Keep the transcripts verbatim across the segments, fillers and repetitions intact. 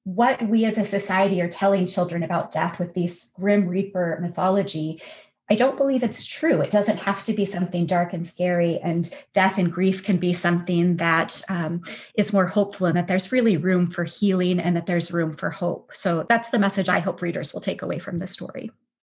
what we as a society are telling children about death with these Grim Reaper mythology, I don't believe it's true. It doesn't have to be something dark and scary, and death and grief can be something that um, is more hopeful, and that there's really room for healing and that there's room for hope. So that's the message I hope readers will take away from this story.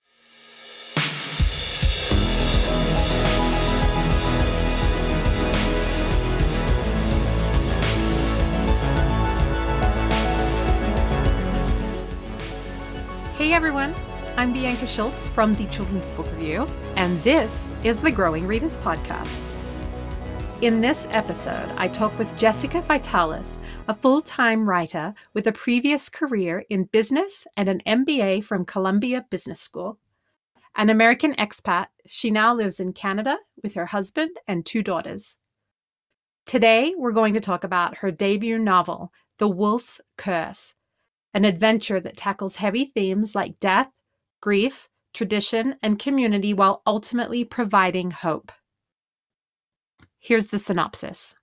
Hey everyone, I'm Bianca Schultz from the Children's Book Review, and this is the Growing Readers Podcast. In this episode, I talk with Jessica Vitalis, a full-time writer with a previous career in business and an M B A from Columbia Business School. An American expat, she now lives in Canada with her husband and two daughters. Today, we're going to talk about her debut novel, The Wolf's Curse, an adventure that tackles heavy themes like death, grief, tradition, and community while ultimately providing hope. Here's the synopsis.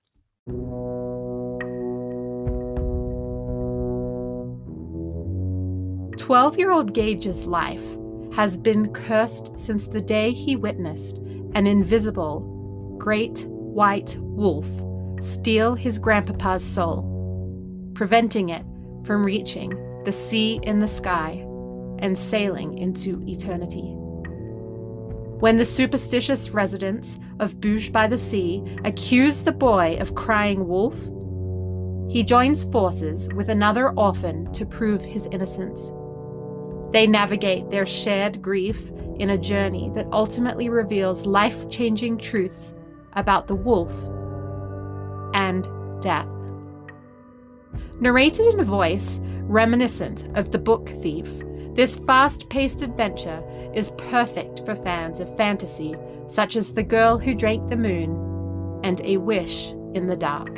Twelve-year-old Gage's life has been cursed since the day he witnessed an invisible, great white wolf steal his grandpapa's soul, preventing it from reaching the sea in the sky and sailing into eternity. When the superstitious residents of Bouge by the Sea accuse the boy of crying wolf, he joins forces with another orphan to prove his innocence. They navigate their shared grief in a journey that ultimately reveals life-changing truths about the wolf and death. Narrated in a voice reminiscent of The Book Thief, this fast-paced adventure is perfect for fans of fantasy such as The Girl Who Drank the Moon and A Wish in the Dark.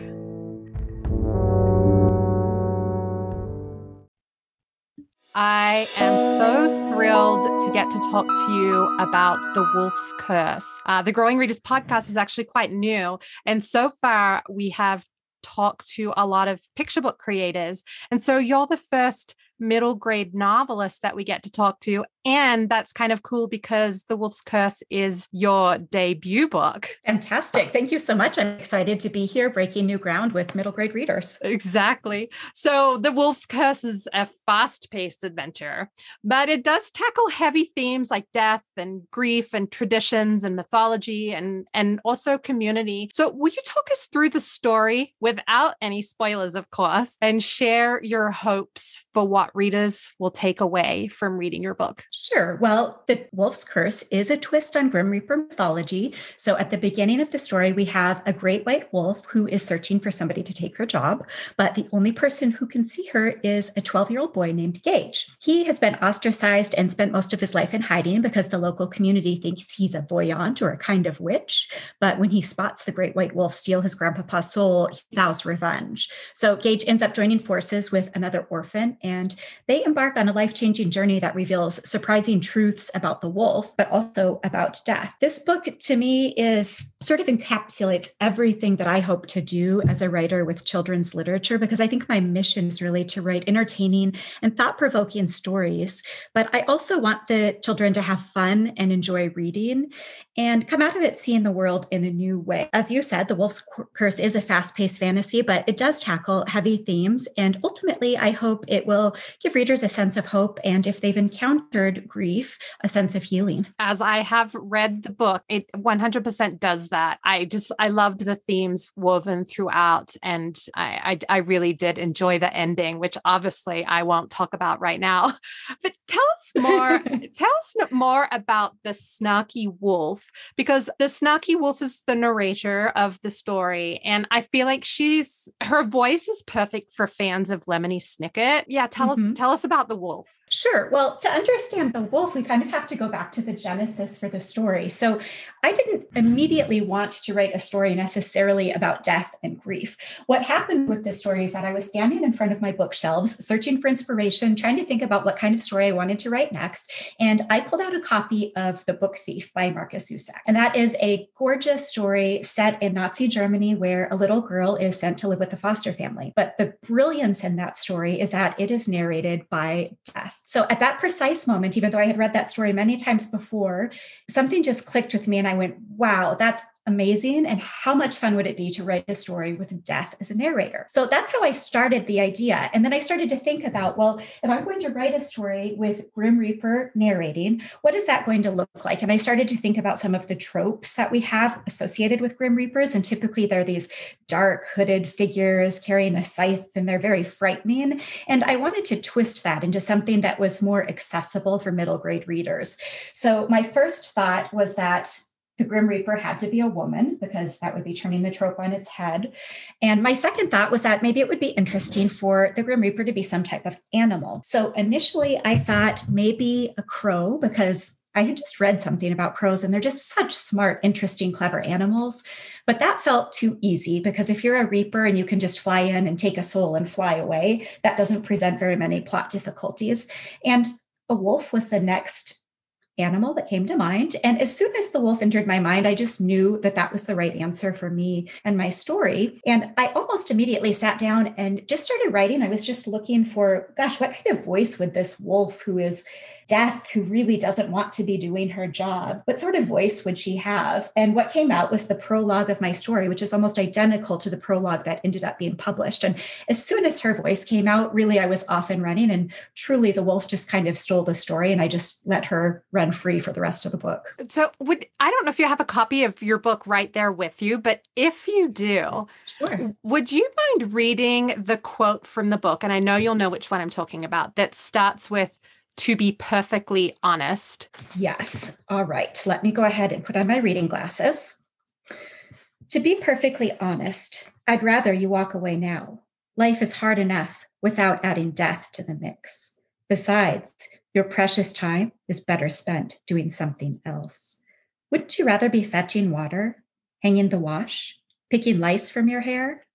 I am so thrilled to get to talk to you about The Wolf's Curse. Uh, the Growing Readers Podcast is actually quite new, and so far we have talk to a lot of picture book creators. And so you're the first middle grade novelist that we get to talk to. And that's kind of cool because The Wolf's Curse is your debut book. Fantastic. Thank you so much. I'm excited to be here breaking new ground with middle grade readers. Exactly. So The Wolf's Curse is a fast-paced adventure, but it does tackle heavy themes like death and grief and traditions and mythology and, and also community. So will you talk us through the story without any spoilers, of course, and share your hopes for what readers will take away from reading your book? Sure. Well, The Wolf's Curse is a twist on Grim Reaper mythology. So at the beginning of the story, we have a great white wolf who is searching for somebody to take her job, but the only person who can see her is a twelve-year-old boy named Gage. He has been ostracized and spent most of his life in hiding because the local community thinks he's a voyant or a kind of witch. But when he spots the great white wolf steal his grandpapa's soul, he vows revenge. So Gage ends up joining forces with another orphan, and they embark on a life-changing journey that reveals surprising truths about the wolf, but also about death. This book, to me, is sort of encapsulates everything that I hope to do as a writer with children's literature, because I think my mission is really to write entertaining and thought-provoking stories. But I also want the children to have fun and enjoy reading and come out of it seeing the world in a new way. As you said, The Wolf's Curse is a fast-paced fantasy, but it does tackle heavy themes. And ultimately, I hope it will give readers a sense of hope, and if they've encountered grief, a sense of healing. As I have read the book, it one hundred percent does that. I just, I loved the themes woven throughout, and I, I, I really did enjoy the ending, which obviously I won't talk about right now. But tell us more, tell us more about the snarky wolf, because the snarky wolf is the narrator of the story, and I feel like she's, her voice is perfect for fans of Lemony Snicket. Yeah, tell mm-hmm. us, Mm-hmm. tell us about the wolf. Sure. Well, to understand the wolf, we kind of have to go back to the genesis for the story. So I didn't immediately want to write a story necessarily about death and grief. What happened with this story is that I was standing in front of my bookshelves, searching for inspiration, trying to think about what kind of story I wanted to write next. And I pulled out a copy of The Book Thief by Markus Zusak. And that is a gorgeous story set in Nazi Germany where a little girl is sent to live with a foster family. But the brilliance in that story is that it is narrated by death. So at that precise moment, even though I had read that story many times before, something just clicked with me and I went, wow, that's amazing. And how much fun would it be to write a story with death as a narrator? So that's how I started the idea. And then I started to think about, well, if I'm going to write a story with Grim Reaper narrating, what is that going to look like? And I started to think about some of the tropes that we have associated with Grim Reapers. And typically they're these dark hooded figures carrying a scythe, and they're very frightening. And I wanted to twist that into something that was more accessible for middle grade readers. So my first thought was that the Grim Reaper had to be a woman because that would be turning the trope on its head. And my second thought was that maybe it would be interesting for the Grim Reaper to be some type of animal. So initially I thought maybe a crow, because I had just read something about crows and they're just such smart, interesting, clever animals. But that felt too easy because if you're a Reaper and you can just fly in and take a soul and fly away, that doesn't present very many plot difficulties. And a wolf was the next animal that came to mind. And as soon as the wolf entered my mind, I just knew that that was the right answer for me and my story. And I almost immediately sat down and just started writing. I was just looking for, gosh, what kind of voice would this wolf who is death, who really doesn't want to be doing her job, what sort of voice would she have? And what came out was the prologue of my story, which is almost identical to the prologue that ended up being published. And as soon as her voice came out, really, I was off and running. And truly, the wolf just kind of stole the story, and I just let her run free for the rest of the book. So would I don't know if you have a copy of your book right there with you, but if you do, sure. Would you mind reading the quote from the book? And I know you'll know which one I'm talking about, that starts with, "To be perfectly honest." Yes. All right. Let me go ahead and put on my reading glasses. To be perfectly honest, I'd rather you walk away now. Life is hard enough without adding death to the mix. Besides, your precious time is better spent doing something else. Wouldn't you rather be fetching water, hanging the wash, picking lice from your hair?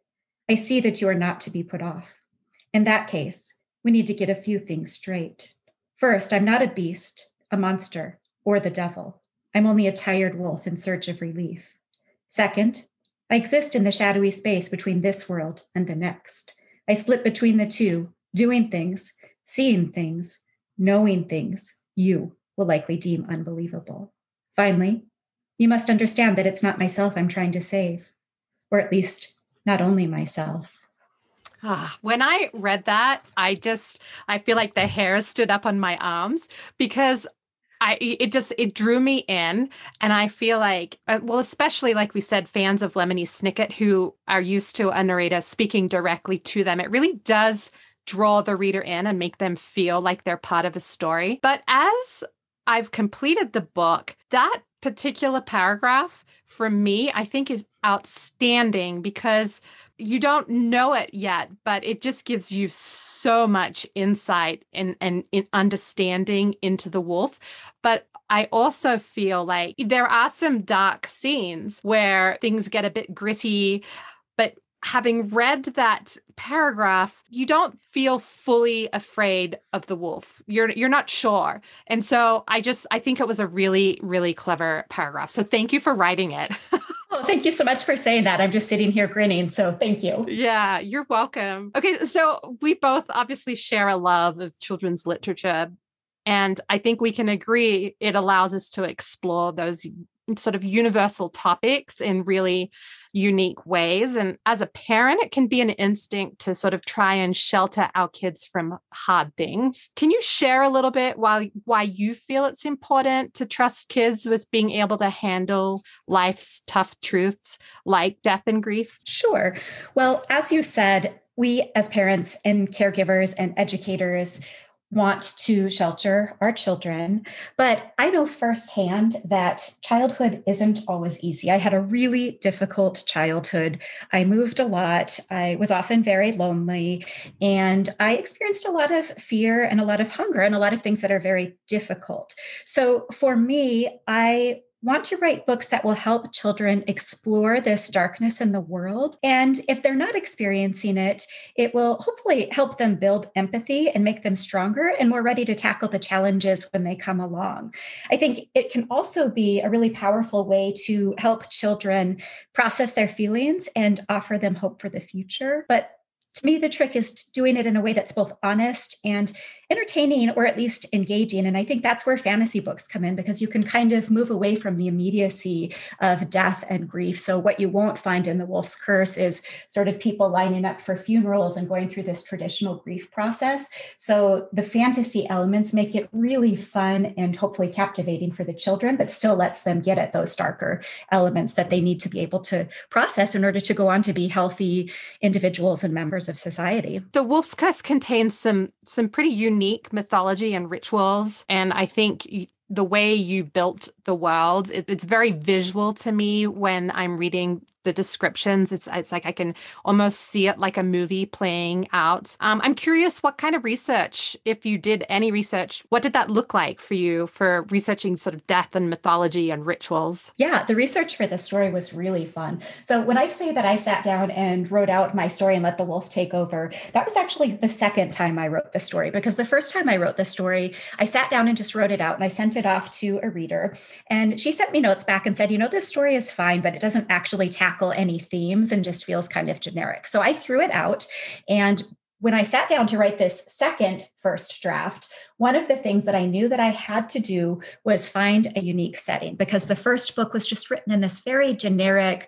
I see that you are not to be put off. In that case, we need to get a few things straight. First, I'm not a beast, a monster, or the devil. I'm only a tired wolf in search of relief. Second, I exist in the shadowy space between this world and the next. I slip between the two, doing things, seeing things, knowing things you will likely deem unbelievable. Finally, you must understand that it's not myself I'm trying to save, or at least not only myself. Ah, when I read that, I just, I feel like the hairs stood up on my arms because I, it just, it drew me in. And I feel like, well, especially like we said, fans of Lemony Snicket who are used to a narrator speaking directly to them, it really does draw the reader in and make them feel like they're part of a story. But as I've completed the book, that particular paragraph for me, I think is outstanding because you don't know it yet, but it just gives you so much insight and, and, and understanding into the wolf. But I also feel like there are some dark scenes where things get a bit gritty, but having read that paragraph, you don't feel fully afraid of the wolf. You're you're not sure. And so I just, I think it was a really, really clever paragraph. So thank you for writing it. Oh, thank you so much for saying that. I'm just sitting here grinning. So thank you. Yeah, you're welcome. Okay, so we both obviously share a love of children's literature. And I think we can agree it allows us to explore those sort of universal topics in really unique ways. And as a parent, it can be an instinct to sort of try and shelter our kids from hard things. Can you share a little bit why, why you feel it's important to trust kids with being able to handle life's tough truths like death and grief? Sure. Well, as you said, we as parents and caregivers and educators, want to shelter our children. But I know firsthand that childhood isn't always easy. I had a really difficult childhood. I moved a lot. I was often very lonely. And I experienced a lot of fear and a lot of hunger and a lot of things that are very difficult. So for me, I want to write books that will help children explore this darkness in the world. And if they're not experiencing it, it will hopefully help them build empathy and make them stronger and more ready to tackle the challenges when they come along. I think it can also be a really powerful way to help children process their feelings and offer them hope for the future. But to me, the trick is doing it in a way that's both honest and entertaining, or at least engaging. And I think that's where fantasy books come in, because you can kind of move away from the immediacy of death and grief. So what you won't find in The Wolf's Curse is sort of people lining up for funerals and going through this traditional grief process. So the fantasy elements make it really fun and hopefully captivating for the children, but still lets them get at those darker elements that they need to be able to process in order to go on to be healthy individuals and members of society. The Wolf's Curse contains some some pretty unique mythology and rituals, and I think the way you built the world, it, it's very visual to me when I'm reading the descriptions. It's it's like I can almost see it like a movie playing out. Um, I'm curious what kind of research, if you did any research, what did that look like for you for researching sort of death and mythology and rituals? Yeah, the research for this story was really fun. So when I say that I sat down and wrote out my story and let the wolf take over, that was actually the second time I wrote the story, because the first time I wrote the story, I sat down and just wrote it out and I sent it off to a reader. And she sent me notes back and said, you know, this story is fine, but it doesn't actually tackle any themes and just feels kind of generic. So I threw it out. And when I sat down to write this second first draft, one of the things that I knew that I had to do was find a unique setting, because the first book was just written in this very generic,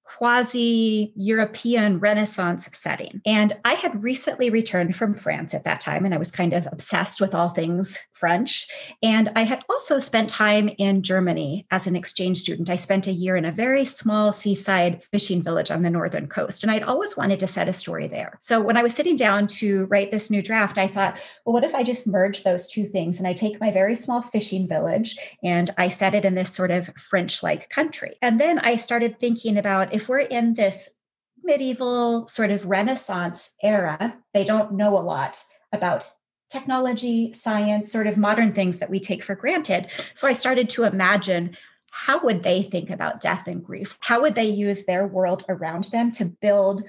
quasi-European Renaissance setting. And I had recently returned from France at that time, and I was kind of obsessed with all things French. And I had also spent time in Germany as an exchange student. I spent a year in a very small seaside fishing village on the northern coast, and I'd always wanted to set a story there. So when I was sitting down to write this new draft, I thought, well, what if I just merge those two things and I take my very small fishing village and I set it in this sort of French-like country? And then I started thinking about, if we're in this medieval sort of Renaissance era, they don't know a lot about technology, science, sort of modern things that we take for granted. So I started to imagine, how would they think about death and grief? How would they use their world around them to build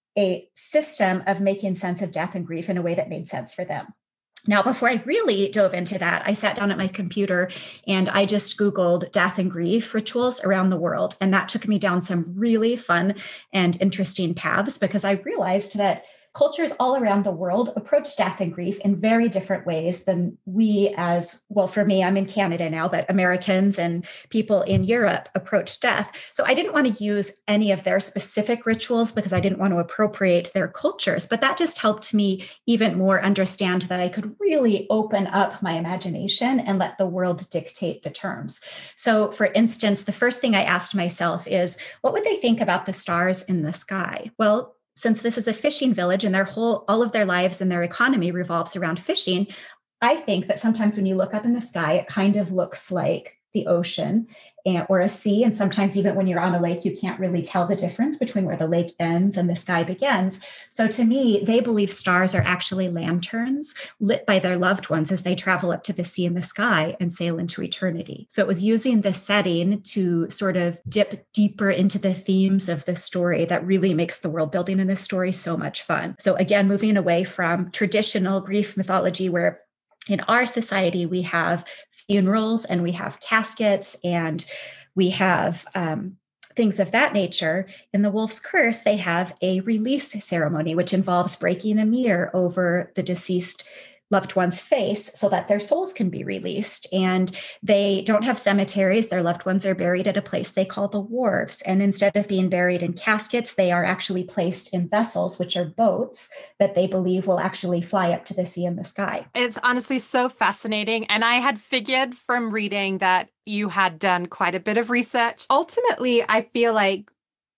a system of making sense of death and grief in a way that made sense for them? Now, before I really dove into that, I sat down at my computer and I just Googled death and grief rituals around the world. And that took me down some really fun and interesting paths, because I realized that cultures all around the world approach death and grief in very different ways than we as, well, for me, I'm in Canada now, but Americans and people in Europe approach death. So I didn't want to use any of their specific rituals because I didn't want to appropriate their cultures, but that just helped me even more understand that I could really open up my imagination and let the world dictate the terms. So for instance, the first thing I asked myself is, what would they think about the stars in the sky? Well, since this is a fishing village and their whole, all of their lives and their economy revolves around fishing, I think that sometimes when you look up in the sky, it kind of looks like the ocean and, or a sea. And sometimes even when you're on a lake, you can't really tell the difference between where the lake ends and the sky begins. So to me, they believe stars are actually lanterns lit by their loved ones as they travel up to the sea and the sky and sail into eternity. So it was using the setting to sort of dip deeper into the themes of the story that really makes the world building in this story so much fun. So again, moving away from traditional grief mythology, where in our society, we have funerals and we have caskets and we have um, things of that nature. In The Wolf's Curse, they have a release ceremony, which involves breaking a mirror over the deceased loved one's face so that their souls can be released. And they don't have cemeteries. Their loved ones are buried at a place they call the wharves. And instead of being buried in caskets, they are actually placed in vessels, which are boats that they believe will actually fly up to the sea and the sky. It's honestly so fascinating. And I had figured from reading that you had done quite a bit of research. Ultimately, I feel like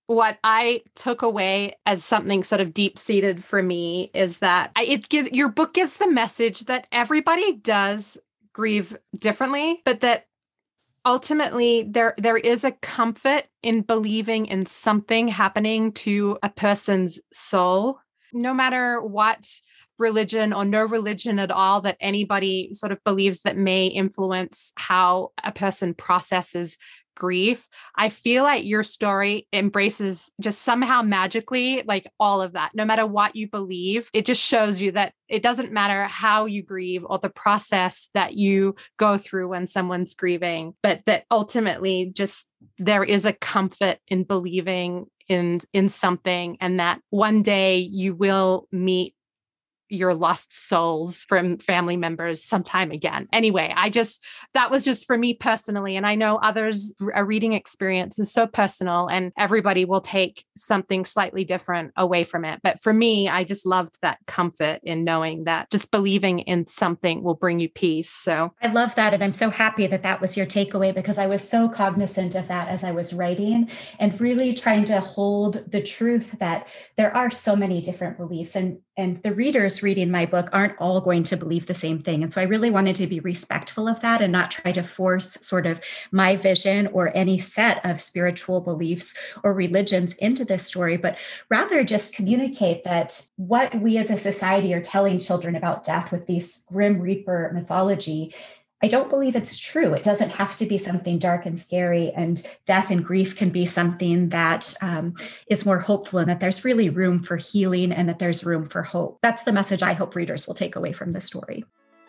what I took away as something sort of deep-seated for me is that I, it gives your book gives the message that everybody does grieve differently, but that ultimately there there is a comfort in believing in something happening to a person's soul, no matter what religion or no religion at all that anybody sort of believes that may influence how a person processes grief. I feel like your story embraces just somehow magically like all of that. No matter what you believe, it just shows you that it doesn't matter how you grieve or the process that you go through when someone's grieving, but that ultimately just there is a comfort in believing in in something, and that one day you will meet your lost souls from family members sometime again. Anyway, I just, that was just for me personally. And I know others, a reading experience is so personal and everybody will take something slightly different away from it. But for me, I just loved that comfort in knowing that just believing in something will bring you peace. So I love that. And I'm so happy that that was your takeaway, because I was so cognizant of that as I was writing and really trying to hold the truth that there are so many different beliefs, and and the readers reading my book aren't all going to believe the same thing. And so I really wanted to be respectful of that and not try to force sort of my vision or any set of spiritual beliefs or religions into this story, but rather just communicate that what we as a society are telling children about death with these Grim Reaper mythology, I don't believe it's true. It doesn't have to be something dark and scary, and death and grief can be something that um, is more hopeful, and that there's really room for healing and that there's room for hope. That's the message I hope readers will take away from the story.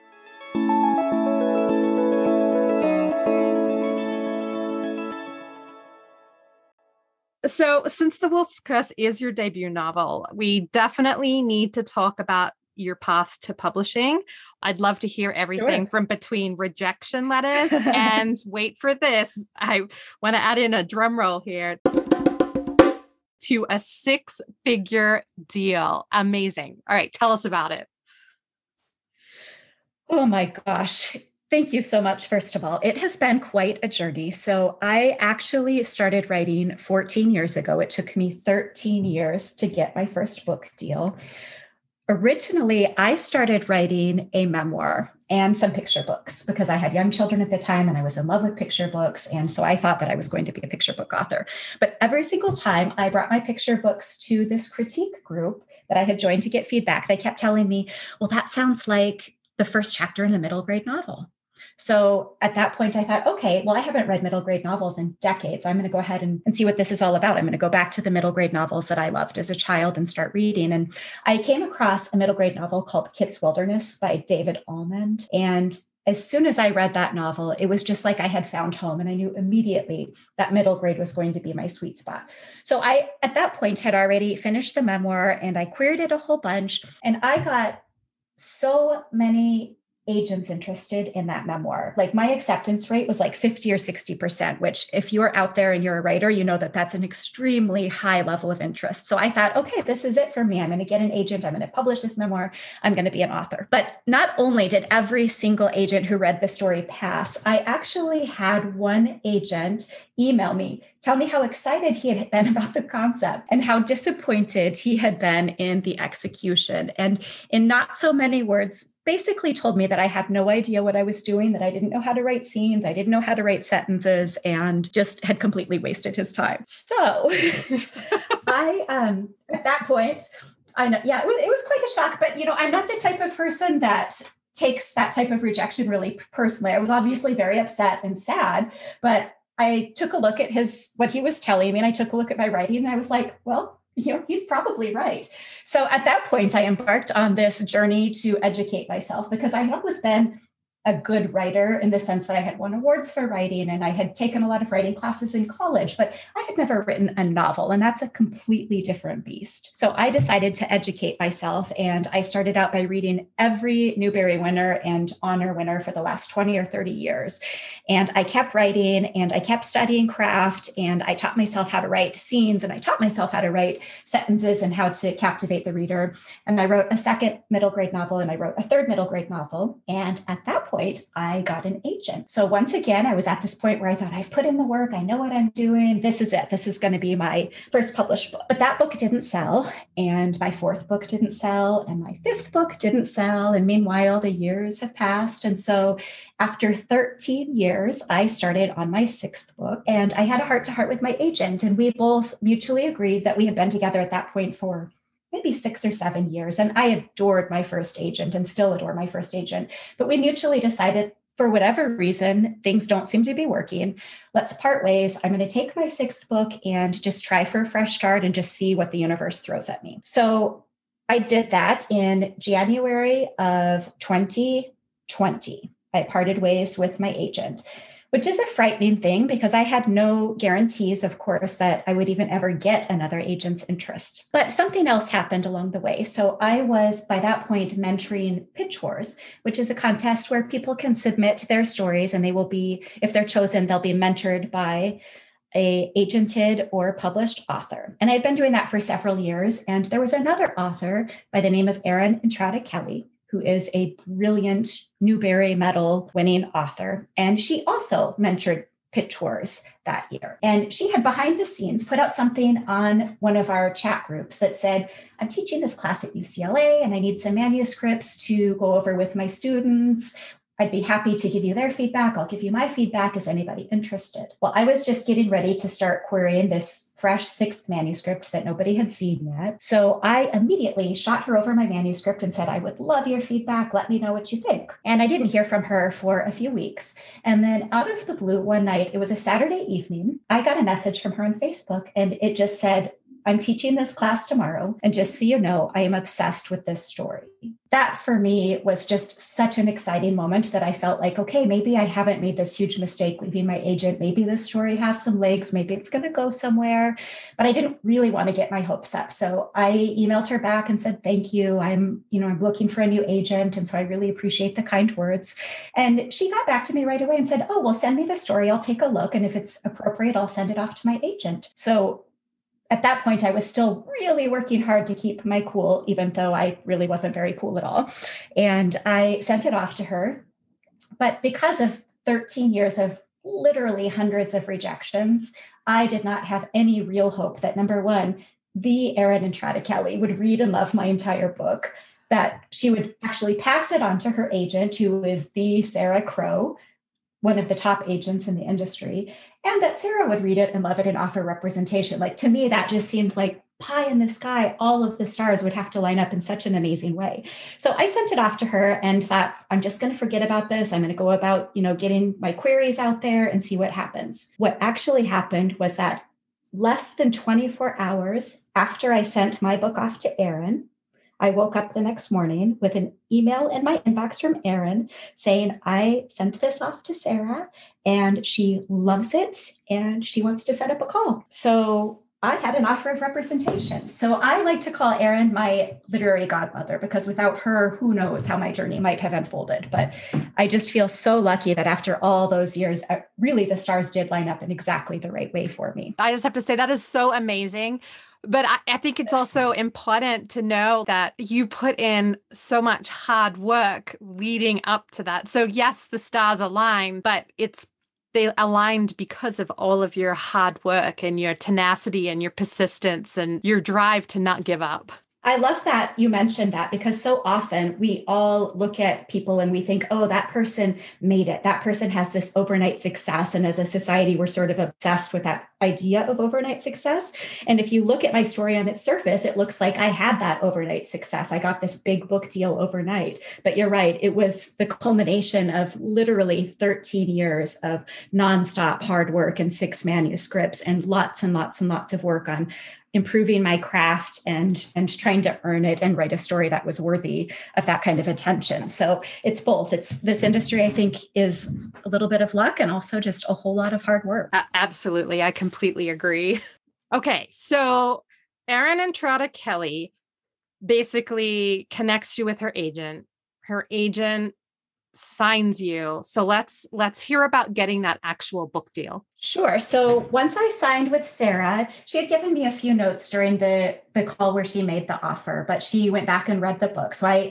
So since The Wolf's Curse is your debut novel, we definitely need to talk about your path to publishing. I'd love to hear everything sure. from between rejection letters and wait for this. I want to add in a drum roll here to a six-figure deal. Amazing. All right, tell us about it. Oh my gosh. Thank you so much, first of all. It has been quite a journey. So I actually started writing fourteen years ago. It took me thirteen years to get my first book deal. Originally, I started writing a memoir and some picture books because I had young children at the time and I was in love with picture books. And so I thought that I was going to be a picture book author. But every single time I brought my picture books to this critique group that I had joined to get feedback, they kept telling me, well, that sounds like the first chapter in a middle grade novel. So at that point, I thought, okay, well, I haven't read middle grade novels in decades. I'm going to go ahead and, and see what this is all about. I'm going to go back to the middle grade novels that I loved as a child and start reading. And I came across a middle grade novel called Kit's Wilderness by David Almond. And as soon as I read that novel, it was just like I had found home. And I knew immediately that middle grade was going to be my sweet spot. So I, at that point, had already finished the memoir and I queried it a whole bunch. And I got so many agents interested in that memoir. Like my acceptance rate was like fifty or sixty percent, which if you're out there and you're a writer, you know that that's an extremely high level of interest. So I thought, okay, this is it for me. I'm going to get an agent. I'm going to publish this memoir. I'm going to be an author. But not only did every single agent who read the story pass, I actually had one agent email me, tell me how excited he had been about the concept and how disappointed he had been in the execution. And in not so many words, basically told me that I had no idea what I was doing, that I didn't know how to write scenes, I didn't know how to write sentences, and just had completely wasted his time. So I, um, at that point, I know, yeah, it was, it was quite a shock, but you know, I'm not the type of person that takes that type of rejection really personally. I was obviously very upset and sad, but I took a look at his, what he was telling me, and I took a look at my writing, and I was like, well, you know, he's probably right. So at that point, I embarked on this journey to educate myself because I had always been a good writer in the sense that I had won awards for writing and I had taken a lot of writing classes in college, but I had never written a novel, and that's a completely different beast. So I decided to educate myself, and I started out by reading every Newbery winner and honor winner for the last twenty or thirty years. And I kept writing and I kept studying craft, and I taught myself how to write scenes, and I taught myself how to write sentences and how to captivate the reader. And I wrote a second middle grade novel, and I wrote a third middle grade novel. And at that point, I got an agent. So once again, I was at this point where I thought, I've put in the work. I know what I'm doing. This is it. This is going to be my first published book. But that book didn't sell. And my fourth book didn't sell. And my fifth book didn't sell. And meanwhile, the years have passed. And so after thirteen years, I started on my sixth book. And I had a heart to heart with my agent. And we both mutually agreed that we had been together at that point for maybe six or seven years. And I adored my first agent and still adore my first agent. But we mutually decided, for whatever reason, things don't seem to be working. Let's part ways. I'm going to take my sixth book and just try for a fresh start and just see what the universe throws at me. So I did that in January of twenty twenty. I parted ways with my agent, which is a frightening thing because I had no guarantees, of course, that I would even ever get another agent's interest. But something else happened along the way. So I was, by that point, mentoring Pitch Wars, which is a contest where people can submit their stories and they will be, if they're chosen, they'll be mentored by a agented or published author. And I'd been doing that for several years. And there was another author by the name of Erin Entrada Kelly, who is a brilliant Newbery Medal winning author. And she also mentored Pitch Wars that year. And she had behind the scenes put out something on one of our chat groups that said, I'm teaching this class at U C L A and I need some manuscripts to go over with my students. I'd be happy to give you their feedback. I'll give you my feedback. Is anybody interested? Well, I was just getting ready to start querying this fresh sixth manuscript that nobody had seen yet. So I immediately shot her over my manuscript and said, I would love your feedback. Let me know what you think. And I didn't hear from her for a few weeks. And then out of the blue one night, it was a Saturday evening, I got a message from her on Facebook and it just said, I'm teaching this class tomorrow. And just so you know, I am obsessed with this story. That for me was just such an exciting moment that I felt like, okay, maybe I haven't made this huge mistake leaving my agent. Maybe this story has some legs. Maybe it's going to go somewhere. But I didn't really want to get my hopes up. So I emailed her back and said, thank you. I'm, you know, I'm looking for a new agent. And so I really appreciate the kind words. And she got back to me right away and said, oh, well, send me the story. I'll take a look. And if it's appropriate, I'll send it off to my agent. So at that point, I was still really working hard to keep my cool, even though I really wasn't very cool at all. And I sent it off to her. But because of thirteen years of literally hundreds of rejections, I did not have any real hope that, number one, the Erin Entrada Kelly would read and love my entire book, that she would actually pass it on to her agent, who is the Sarah Crow, one of the top agents in the industry, and that Sarah would read it and love it and offer representation. Like, to me, that just seemed like pie in the sky. All of the stars would have to line up in such an amazing way. So I sent it off to her and thought, I'm just going to forget about this. I'm going to go about, you know, getting my queries out there and see what happens. What actually happened was that less than twenty-four hours after I sent my book off to Erin, I woke up the next morning with an email in my inbox from Erin saying, I sent this off to Sarah and she loves it and she wants to set up a call. So I had an offer of representation. So I like to call Erin my literary godmother because without her, who knows how my journey might have unfolded. But I just feel so lucky that after all those years, really the stars did line up in exactly the right way for me. I just have to say that is so amazing. But I, I think it's also important to know that you put in so much hard work leading up to that. So yes, the stars align, but it's they aligned because of all of your hard work and your tenacity and your persistence and your drive to not give up. I love that you mentioned that because so often we all look at people and we think, oh, that person made it. That person has this overnight success. And as a society, we're sort of obsessed with that idea of overnight success. And if you look at my story on its surface, it looks like I had that overnight success. I got this big book deal overnight. But you're right. It was the culmination of literally thirteen years of nonstop hard work and six manuscripts and lots and lots and lots of work on improving my craft and, and trying to earn it and write a story that was worthy of that kind of attention. So it's both. It's this industry, I think, is a little bit of luck and also just a whole lot of hard work. Uh, absolutely. I completely agree. Okay. So Erin Entrada Kelly basically connects you with her agent. Her agent signs you. So let's let's hear about getting that actual book deal. Sure. So once I signed with Sarah, she had given me a few notes during the, the call where she made the offer, but she went back and read the book. So I, I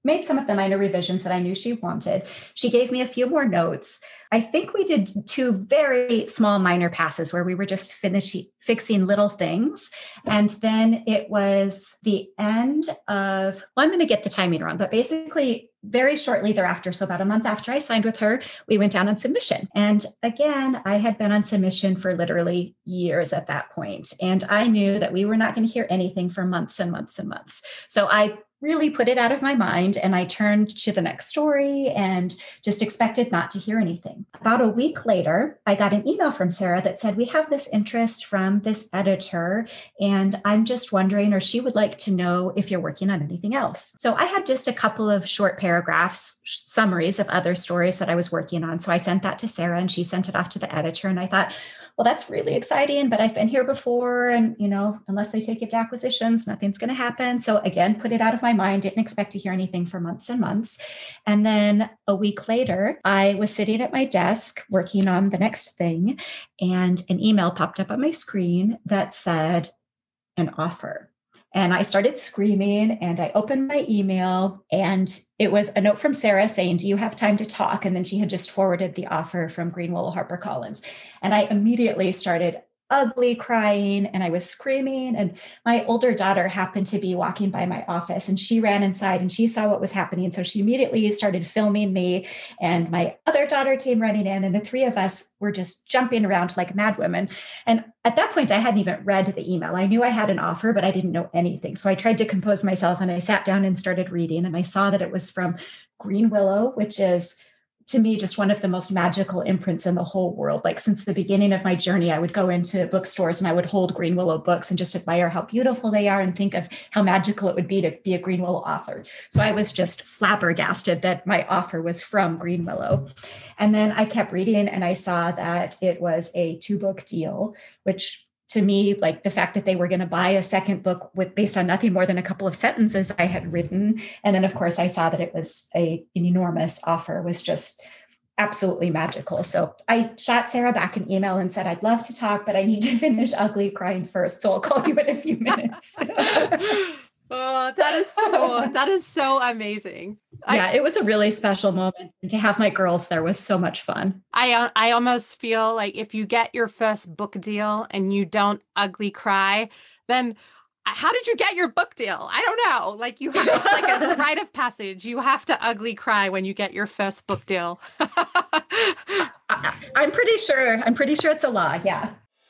made some of the minor revisions that I knew she wanted. She gave me a few more notes. I think we did two very small minor passes where we were just finishing, fixing little things. And then it was the end of, well, I'm going to get the timing wrong, but basically very shortly thereafter, so about a month after I signed with her, we went down on submission. And again, I had been on submission for literally years at that point. And I knew that we were not going to hear anything for months and months and months. So I really put it out of my mind and I turned to the next story and just expected not to hear anything. About a week later, I got an email from Sarah that said, we have this interest from this editor and I'm just wondering, or she would like to know if you're working on anything else. So I had just a couple of short paragraphs, summaries of other stories that I was working on. So I sent that to Sarah and she sent it off to the editor. And I thought, well, that's really exciting, but I've been here before. And, you know, unless they take it to acquisitions, nothing's going to happen. So again, put it out of my mind, didn't expect to hear anything for months and months. And then a week later, I was sitting at my desk working on the next thing, and an email popped up on my screen that said an offer. And I started screaming and I opened my email and it was a note from Sarah saying, do you have time to talk? And then she had just forwarded the offer from Greenwillow HarperCollins. And I immediately started ugly crying and I was screaming. And my older daughter happened to be walking by my office and she ran inside and she saw what was happening. So she immediately started filming me and my other daughter came running in and the three of us were just jumping around like mad women. And at that point, I hadn't even read the email. I knew I had an offer, but I didn't know anything. So I tried to compose myself and I sat down and started reading and I saw that it was from Greenwillow, which is to me, just one of the most magical imprints in the whole world. Like since the beginning of my journey, I would go into bookstores and I would hold Greenwillow books and just admire how beautiful they are and think of how magical it would be to be a Greenwillow author. So I was just flabbergasted that my offer was from Greenwillow. And then I kept reading and I saw that it was a two book deal, which to me, like the fact that they were going to buy a second book with based on nothing more than a couple of sentences I had written. And then, of course, I saw that it was a, an enormous offer was just absolutely magical. So I shot Sarah back an email and said, I'd love to talk, but I need to finish ugly crying first. So I'll call you in a few minutes. Oh, that is so, that is so amazing. Yeah, I, it was a really special moment. And to have my girls there was so much fun. I, I almost feel like if you get your first book deal and you don't ugly cry, then how did you get your book deal? I don't know. Like you have, it's like a rite of passage. You have to ugly cry when you get your first book deal. I, I'm pretty sure, I'm pretty sure it's a law. Yeah.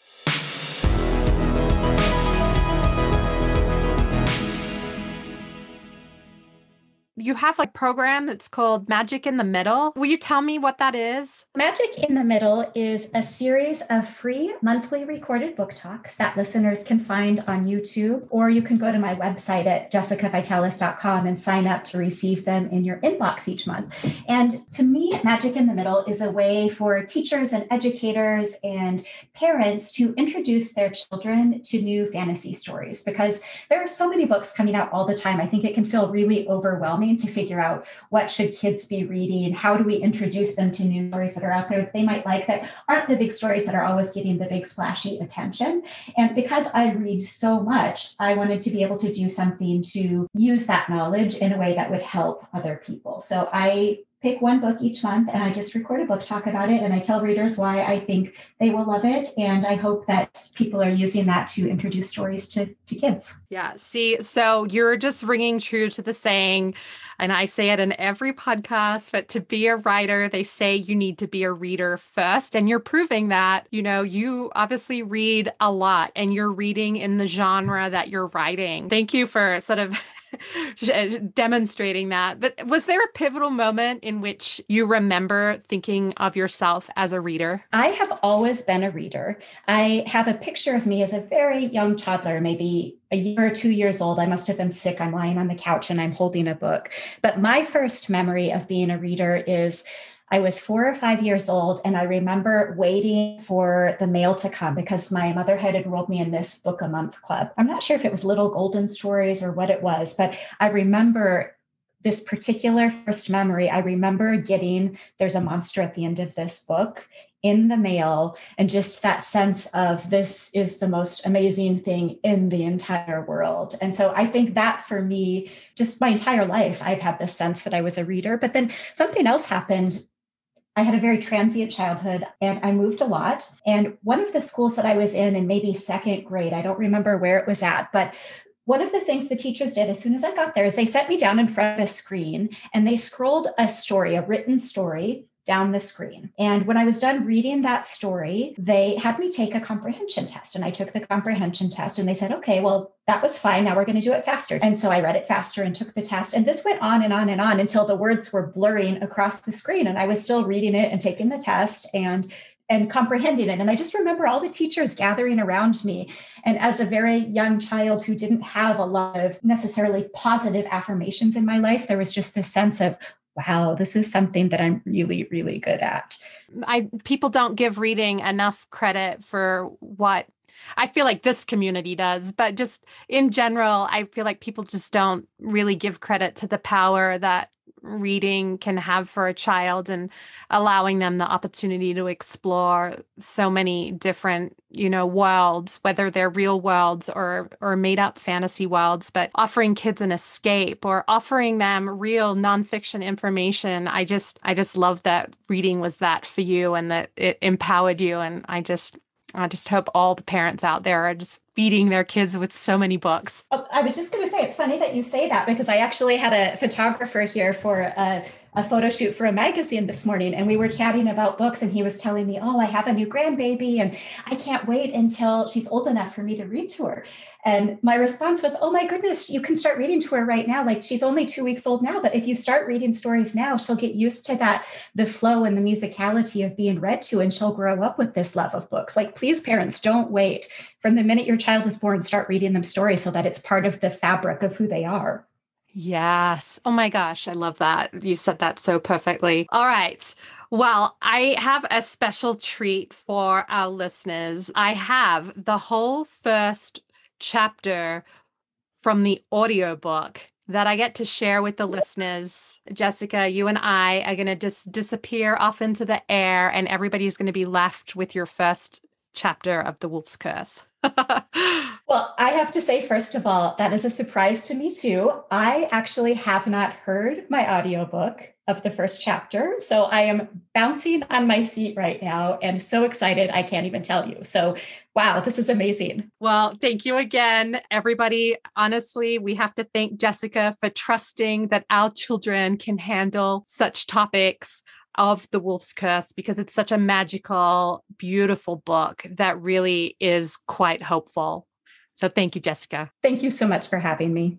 You have like a program that's called Magic in the Middle. Will you tell me what that is? Magic in the Middle is a series of free monthly recorded book talks that listeners can find on YouTube, or you can go to my website at jessica vitalis dot com and sign up to receive them in your inbox each month. And to me, Magic in the Middle is a way for teachers and educators and parents to introduce their children to new fantasy stories, because there are so many books coming out all the time. I think it can feel really overwhelming to figure out what should kids be reading, how do we introduce them to new stories that are out there that they might like that aren't the big stories that are always getting the big splashy attention. And because I read so much, I wanted to be able to do something to use that knowledge in a way that would help other people. So I pick one book each month and I just record a book talk about it. And I tell readers why I think they will love it. And I hope that people are using that to introduce stories to, to kids. Yeah. See, so you're just ringing true to the saying, and I say it in every podcast, but to be a writer, they say you need to be a reader first. And you're proving that, you know, you obviously read a lot and you're reading in the genre that you're writing. Thank you for sort of demonstrating that. But was there a pivotal moment in which you remember thinking of yourself as a reader? I have always been a reader. I have a picture of me as a very young toddler, maybe a year or two years old. I must have been sick. I'm lying on the couch and I'm holding a book. But my first memory of being a reader is I was four or five years old, and I remember waiting for the mail to come because my mother had enrolled me in this book a month club. I'm not sure if it was Little Golden Stories or what it was, but I remember this particular first memory, I remember getting, there's a monster at the end of this book, in the mail, and just that sense of this is the most amazing thing in the entire world. And so I think that for me, just my entire life, I've had this sense that I was a reader. But then something else happened. I had a very transient childhood and I moved a lot. And one of the schools that I was in, in maybe second grade, I don't remember where it was at, but one of the things the teachers did as soon as I got there is they set me down in front of a screen and they scrolled a story, a written story, down the screen. And when I was done reading that story, they had me take a comprehension test. And I took the comprehension test and they said, okay, well, that was fine. Now we're going to do it faster. And so I read it faster and took the test. And this went on and on and on until the words were blurring across the screen. And I was still reading it and taking the test and and comprehending it. And I just remember all the teachers gathering around me. And as a very young child who didn't have a lot of necessarily positive affirmations in my life, there was just this sense of, wow, this is something that I'm really, really good at. I people don't give reading enough credit for what I feel like this community does, but just in general, I feel like people just don't really give credit to the power that reading can have for a child and allowing them the opportunity to explore so many different, you know, worlds, whether they're real worlds or or made up fantasy worlds, but offering kids an escape or offering them real nonfiction information. I just I just love that reading was that for you and that it empowered you. And I just I just hope all the parents out there are just feeding their kids with so many books. Oh, I was just going to say, it's funny that you say that because I actually had a photographer here for a, a photo shoot for a magazine this morning. And we were chatting about books and he was telling me, oh, I have a new grandbaby and I can't wait until she's old enough for me to read to her. And my response was, oh my goodness, you can start reading to her right now. Like she's only two weeks old now, but if you start reading stories now, she'll get used to that, the flow and the musicality of being read to, and she'll grow up with this love of books. Like, please, parents, don't wait. From the minute your child is born, start reading them stories so that it's part of the fabric of who they are. Yes. Oh my gosh. I love that. You said that so perfectly. All right. Well, I have a special treat for our listeners. I have the whole first chapter from the audiobook that I get to share with the listeners. Jessica, you and I are going to just disappear off into the air and everybody's going to be left with your first chapter of The Wolf's Curse. Well, I have to say, first of all, that is a surprise to me too. I actually have not heard my audiobook of the first chapter. So I am bouncing on my seat right now and so excited I can't even tell you. So wow, this is amazing. Well, thank you again, everybody. Honestly, we have to thank Jessica for trusting that our children can handle such topics of The Wolf's Curse, because it's such a magical, beautiful book that really is quite hopeful. So thank you, Jessica. Thank you so much for having me.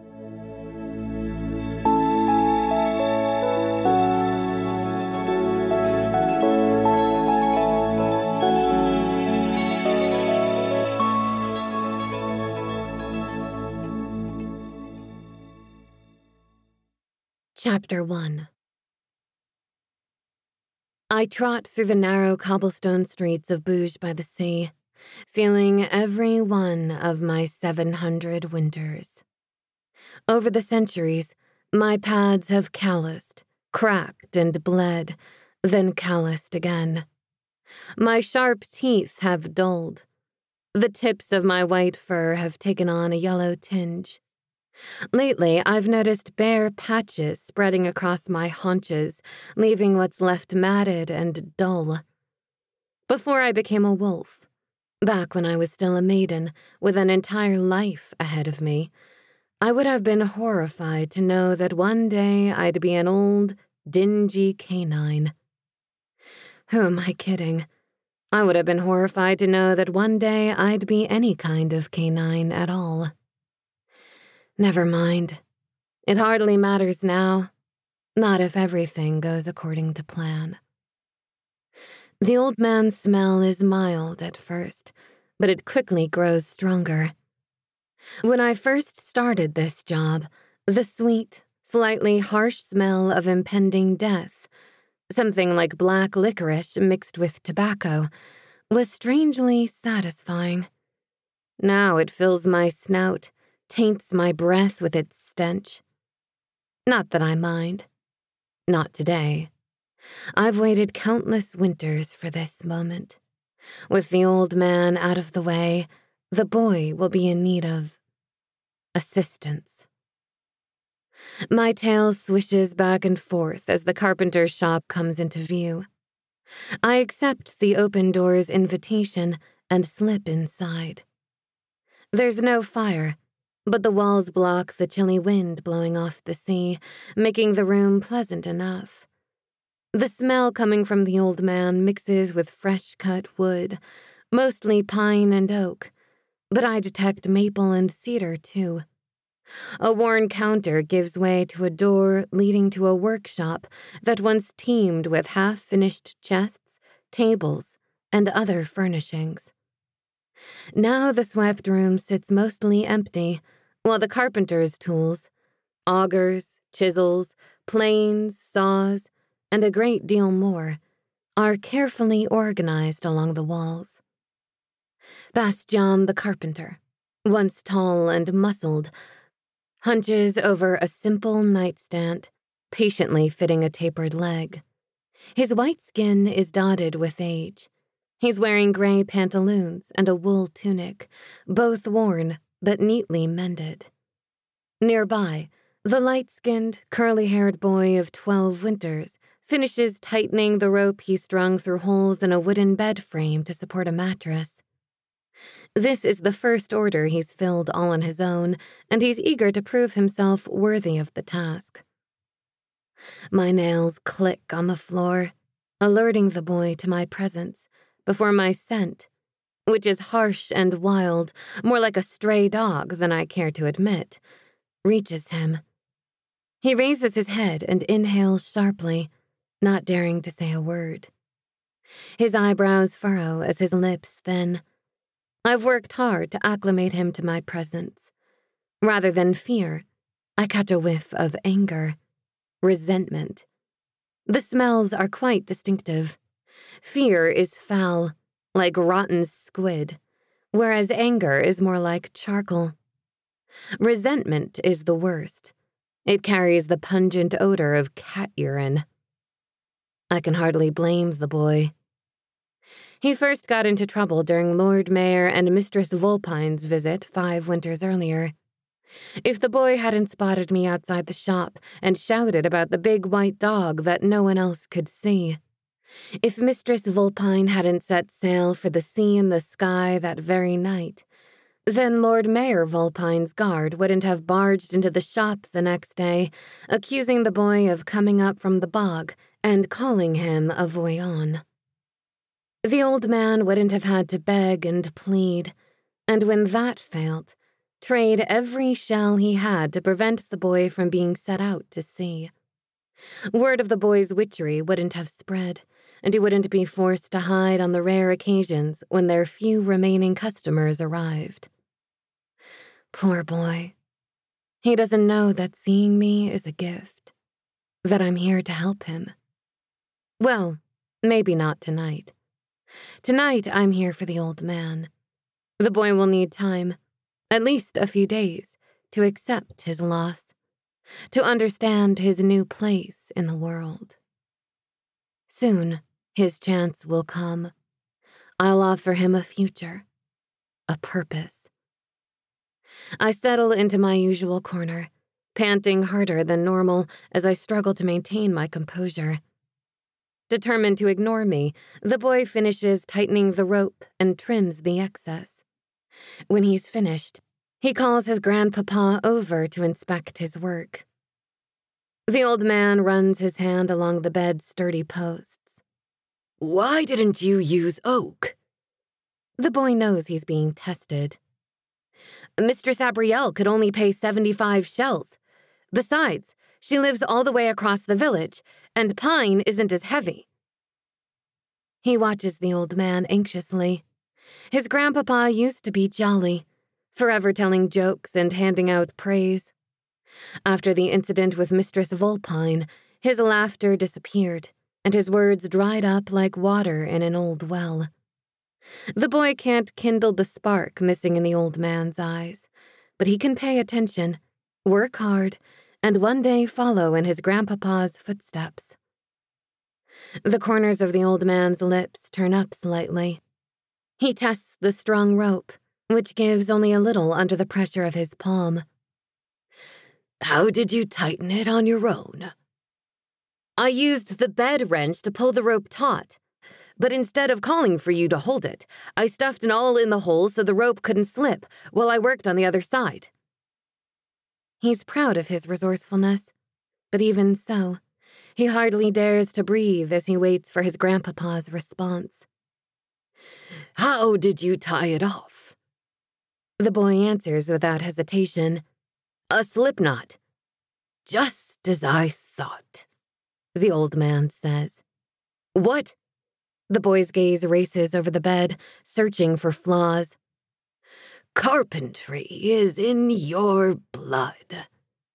Chapter one. I trot through the narrow cobblestone streets of Bruges by the sea, feeling every one of my seven hundred winters. Over the centuries, my pads have calloused, cracked and bled, then calloused again. My sharp teeth have dulled. The tips of my white fur have taken on a yellow tinge. Lately, I've noticed bare patches spreading across my haunches, leaving what's left matted and dull. Before I became a wolf, back when I was still a maiden with an entire life ahead of me, I would have been horrified to know that one day I'd be an old, dingy canine. Who am I kidding? I would have been horrified to know that one day I'd be any kind of canine at all. Never mind. It hardly matters now. Not if everything goes according to plan. The old man's smell is mild at first, but it quickly grows stronger. When I first started this job, the sweet, slightly harsh smell of impending death, something like black licorice mixed with tobacco, was strangely satisfying. Now it fills my snout, taints my breath with its stench. Not that I mind. Not today. I've waited countless winters for this moment. With the old man out of the way, the boy will be in need of assistance. My tail swishes back and forth as the carpenter's shop comes into view. I accept the open door's invitation and slip inside. There's no fire, but the walls block the chilly wind blowing off the sea, making the room pleasant enough. The smell coming from the old man mixes with fresh-cut wood, mostly pine and oak, but I detect maple and cedar, too. A worn counter gives way to a door leading to a workshop that once teemed with half-finished chests, tables, and other furnishings. Now the swept room sits mostly empty, while the carpenter's tools, augers, chisels, planes, saws, and a great deal more, are carefully organized along the walls. Bastien the carpenter, once tall and muscled, hunches over a simple nightstand, patiently fitting a tapered leg. His white skin is dotted with age. He's wearing gray pantaloons and a wool tunic, both worn but neatly mended. Nearby, the light-skinned, curly-haired boy of twelve winters finishes tightening the rope he strung through holes in a wooden bed frame to support a mattress. This is the first order he's filled all on his own, and he's eager to prove himself worthy of the task. My nails click on the floor, alerting the boy to my presence, before my scent, which is harsh and wild, more like a stray dog than I care to admit, reaches him. He raises his head and inhales sharply, not daring to say a word. His eyebrows furrow as his lips thin. I've worked hard to acclimate him to my presence. Rather than fear, I catch a whiff of anger, resentment. The smells are quite distinctive. Fear is foul, like rotten squid, whereas anger is more like charcoal. Resentment is the worst. It carries the pungent odor of cat urine. I can hardly blame the boy. He first got into trouble during Lord Mayor and Mistress Vulpine's visit five winters earlier. If the boy hadn't spotted me outside the shop and shouted about the big white dog that no one else could see, if Mistress Vulpine hadn't set sail for the sea and the sky that very night, then Lord Mayor Vulpine's guard wouldn't have barged into the shop the next day, accusing the boy of coming up from the bog and calling him a voyant. The old man wouldn't have had to beg and plead, and when that failed, trade every shell he had to prevent the boy from being set out to sea. Word of the boy's witchery wouldn't have spread, and he wouldn't be forced to hide on the rare occasions when their few remaining customers arrived. Poor boy. He doesn't know that seeing me is a gift, that I'm here to help him. Well, maybe not tonight. Tonight, I'm here for the old man. The boy will need time, at least a few days, to accept his loss, to understand his new place in the world. Soon, his chance will come. I'll offer him a future, a purpose. I settle into my usual corner, panting harder than normal as I struggle to maintain my composure. Determined to ignore me, the boy finishes tightening the rope and trims the excess. When he's finished, he calls his grandpapa over to inspect his work. The old man runs his hand along the bed's sturdy posts. "Why didn't you use oak?" The boy knows he's being tested. "Mistress Abrielle could only pay seventy-five shells. Besides, she lives all the way across the village, and pine isn't as heavy." He watches the old man anxiously. His grandpapa used to be jolly, forever telling jokes and handing out praise. After the incident with Mistress Vulpine, his laughter disappeared, and his words dried up like water in an old well. The boy can't kindle the spark missing in the old man's eyes, but he can pay attention, work hard, and one day follow in his grandpapa's footsteps. The corners of the old man's lips turn up slightly. He tests the strong rope, which gives only a little under the pressure of his palm. How did you tighten it on your own? I used the bed wrench to pull the rope taut, but instead of calling for you to hold it, I stuffed an awl in the hole so the rope couldn't slip while I worked on the other side. He's proud of his resourcefulness, but even so, he hardly dares to breathe as he waits for his grandpapa's response. How did you tie it off? The boy answers without hesitation. A slip knot. Just as I thought, the old man says. What? The boy's gaze races over the bed, searching for flaws. Carpentry is in your blood.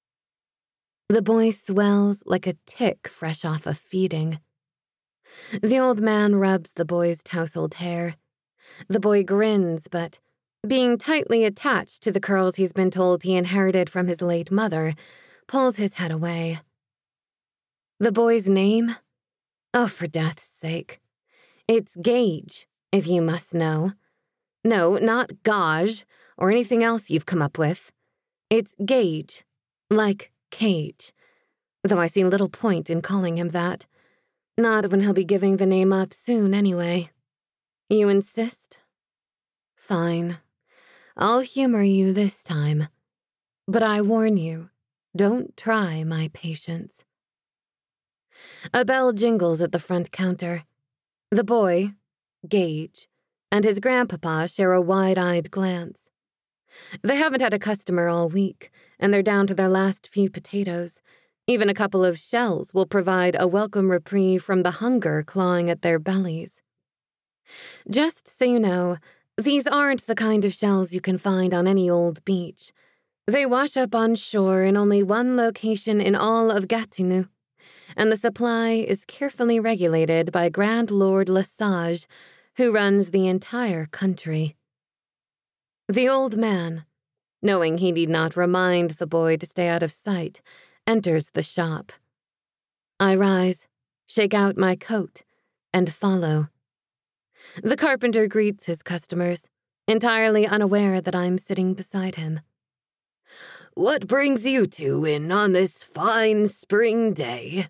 The boy swells like a tick fresh off of feeding. The old man rubs the boy's tousled hair. The boy grins, but, being tightly attached to the curls he's been told he inherited from his late mother, pulls his head away. The boy's name? Oh, for death's sake. It's Gage, if you must know. No, not Gage, or anything else you've come up with. It's Gage, like Cage, though I see little point in calling him that. Not when he'll be giving the name up soon, anyway. You insist? Fine. I'll humor you this time. But I warn you, don't try my patience. A bell jingles at the front counter. The boy, Gage, and his grandpapa share a wide-eyed glance. They haven't had a customer all week, and they're down to their last few potatoes. Even a couple of shells will provide a welcome reprieve from the hunger clawing at their bellies. Just so you know, these aren't the kind of shells you can find on any old beach. They wash up on shore in only one location in all of Gatineau, and the supply is carefully regulated by Grand Lord Lesage, who runs the entire country. The old man, knowing he need not remind the boy to stay out of sight, enters the shop. I rise, shake out my coat, and follow. The carpenter greets his customers, entirely unaware that I'm sitting beside him. What brings you two in on this fine spring day?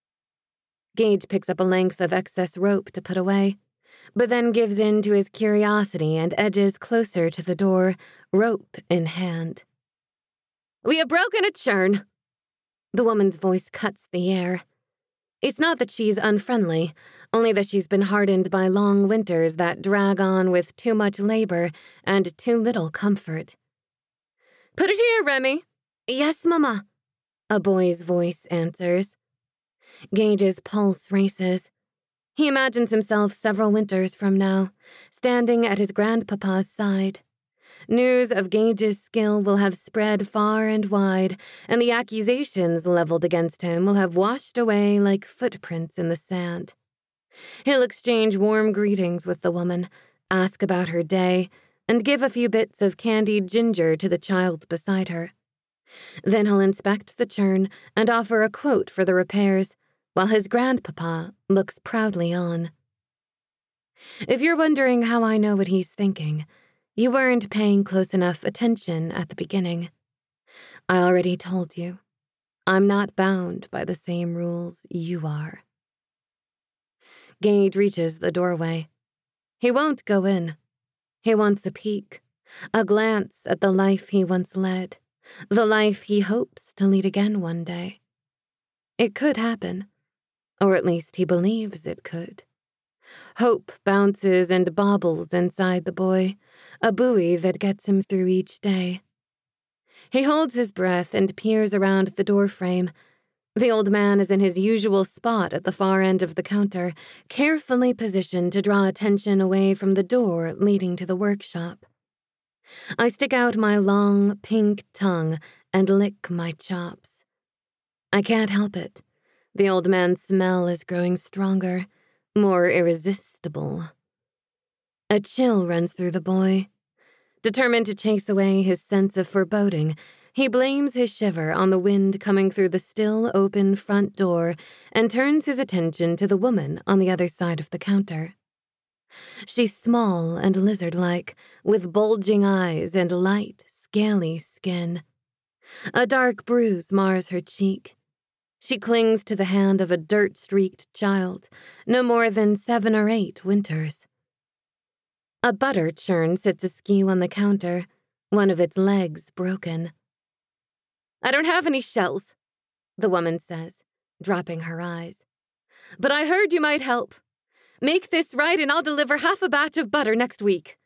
Gage picks up a length of excess rope to put away, but then gives in to his curiosity and edges closer to the door, rope in hand. We have broken a churn. The woman's voice cuts the air. It's not that she's unfriendly, only that she's been hardened by long winters that drag on with too much labor and too little comfort. Put it here, Remy. Yes, Mama, a boy's voice answers. Gage's pulse races. He imagines himself several winters from now, standing at his grandpapa's side. News of Gage's skill will have spread far and wide, and the accusations leveled against him will have washed away like footprints in the sand. He'll exchange warm greetings with the woman, ask about her day, and give a few bits of candied ginger to the child beside her. Then he'll inspect the churn and offer a quote for the repairs, while his grandpapa looks proudly on. If you're wondering how I know what he's thinking, you weren't paying close enough attention at the beginning. I already told you, I'm not bound by the same rules you are. Gage reaches the doorway. He won't go in. He wants a peek, a glance at the life he once led, the life he hopes to lead again one day. It could happen, or at least he believes it could. Hope bounces and bobbles inside the boy, a buoy that gets him through each day. He holds his breath and peers around the doorframe. The old man is in his usual spot at the far end of the counter, carefully positioned to draw attention away from the door leading to the workshop. I stick out my long, pink tongue and lick my chops. I can't help it. The old man's smell is growing stronger, more irresistible. A chill runs through the boy. Determined to chase away his sense of foreboding, He blames his shiver on the wind coming through the still open front door and turns his attention to the woman on the other side of the counter. She's small and lizard-like, with bulging eyes and light, scaly skin. A dark bruise mars her cheek. She clings to the hand of a dirt-streaked child, no more than seven or eight winters. A butter churn sits askew on the counter, one of its legs broken. "I don't have any shells," the woman says, dropping her eyes. "But I heard you might help. Make this right and I'll deliver half a batch of butter next week."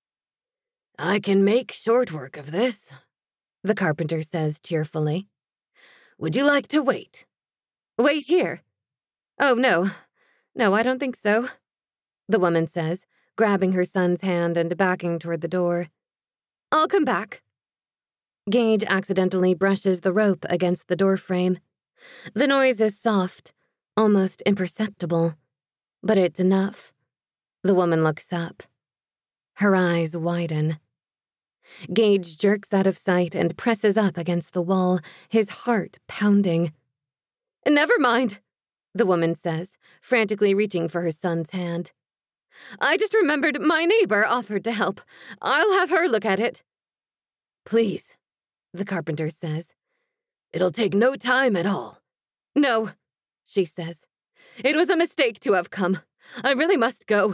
"I can make short work of this," the carpenter says cheerfully. "Would you like to wait?" "Wait here? Oh, no. No, I don't think so," the woman says, grabbing her son's hand and backing toward the door. "I'll come back." Gage accidentally brushes the rope against the doorframe. The noise is soft, almost imperceptible, but it's enough. The woman looks up. Her eyes widen. Gage jerks out of sight and presses up against the wall, his heart pounding. "Never mind," the woman says, frantically reaching for her son's hand. "I just remembered my neighbor offered to help. I'll have her look at it." "Please," the carpenter says. "It'll take no time at all." "No," she says. "It was a mistake to have come. I really must go."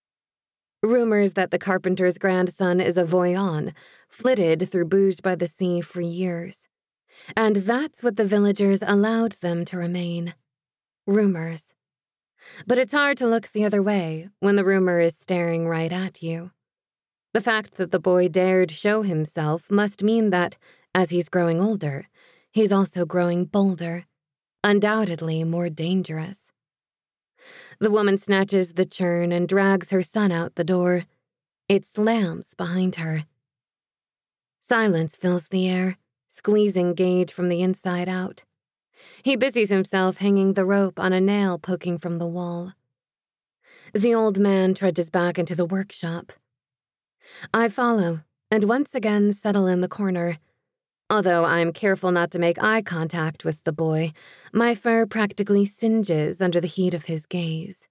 Rumors that the carpenter's grandson is a voyant flitted through Bouge by the Sea for years. And that's what the villagers allowed them to remain. Rumors. But it's hard to look the other way when the rumor is staring right at you. The fact that the boy dared show himself must mean that, as he's growing older, he's also growing bolder, undoubtedly more dangerous. The woman snatches the churn and drags her son out the door. It slams behind her. Silence fills the air, squeezing Gage from the inside out. He busies himself hanging the rope on a nail poking from the wall. The old man trudges back into the workshop. I follow, and once again settle in the corner. Although I'm careful not to make eye contact with the boy, my fur practically singes under the heat of his gaze.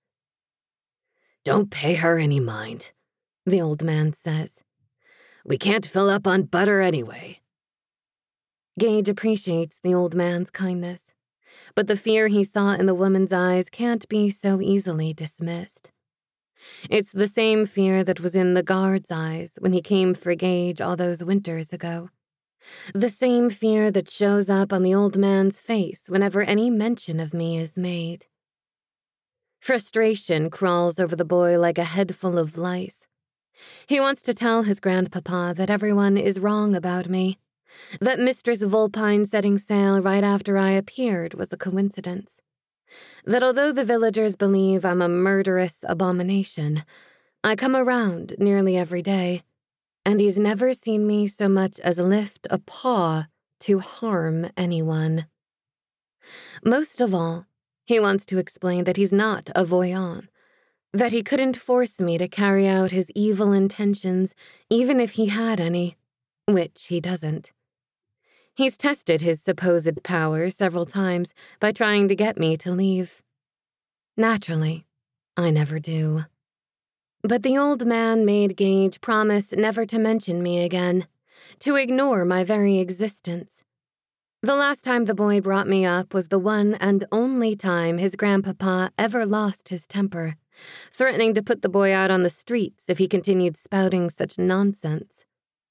"Don't pay her any mind," the old man says. "We can't fill up on butter anyway." Gage appreciates the old man's kindness, but the fear he saw in the woman's eyes can't be so easily dismissed. It's the same fear that was in the guard's eyes when he came for Gage all those winters ago. The same fear that shows up on the old man's face whenever any mention of me is made. Frustration crawls over the boy like a head full of lice. He wants to tell his grandpapa that everyone is wrong about me, that Mistress Vulpine setting sail right after I appeared was a coincidence, that although the villagers believe I'm a murderous abomination, I come around nearly every day, and he's never seen me so much as lift a paw to harm anyone. Most of all, he wants to explain that he's not a voyant, that he couldn't force me to carry out his evil intentions even if he had any, which he doesn't. He's tested his supposed power several times by trying to get me to leave. Naturally, I never do. But the old man made Gage promise never to mention me again, to ignore my very existence. The last time the boy brought me up was the one and only time his grandpapa ever lost his temper, threatening to put the boy out on the streets if he continued spouting such nonsense.